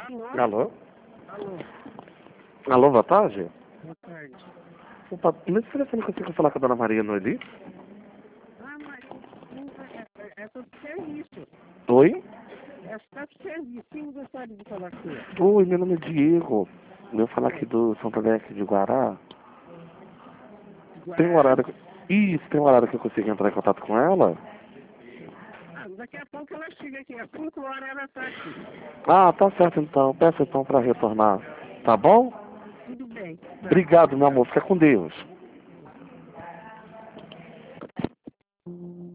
Alô? Alô, Alô, boa tarde? boa tarde. Opa, nesse telefone eu consigo falar com a dona Maria Noeli? Ah, mas é sobre serviço. Oi? É sobre serviço. Quem gostaria de falar com ele? Oi, meu nome é Diego. Eu falar aqui do Santa Beque de Guará. Tem um horário... Isso, tem um horário que eu consigo entrar em contato com ela? Ah, daqui a pouco ela chega aqui. Às 5 horas ela está aqui. Ah, tá certo então. Peço então para retornar. Tá bom? Tudo bem. Tá. Obrigado, meu amor. Fica com Deus.